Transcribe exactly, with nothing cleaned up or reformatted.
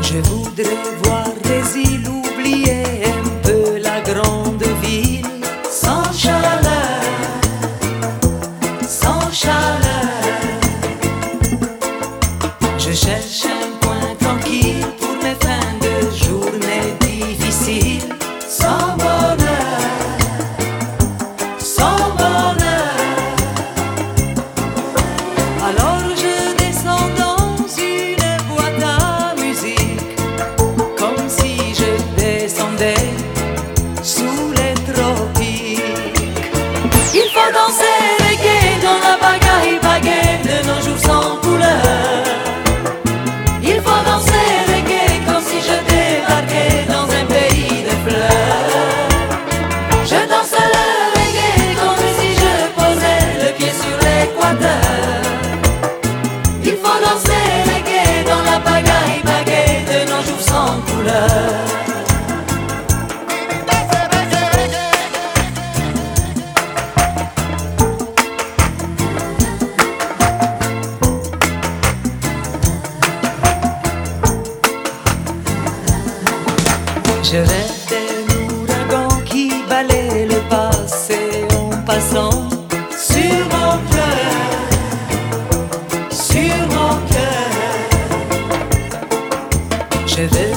Je voudrais voir des îles oubliées, un peu la grande ville, sans chaleur, sans chaleur. Je cherche un coin tranquille pour mes fins de journée difficiles, sans bonheur, sans bonheur. Alors je descends dans une boîte à musique, comme si je descendais sous les tropiques. Il faut danser reggae dans la bagaille baguette de nos jours sans couleur. Il faut danser reggae comme si je débarquais dans un pays de fleurs. Je danse le reggae comme si je posais le pied sur l'équateur. Il faut danser reggae dans la bagaille baguette de nos jours sans couleur. Je rêve d'un ouragan qui balaie le passé en passant sur mon cœur, sur mon cœur. Je veux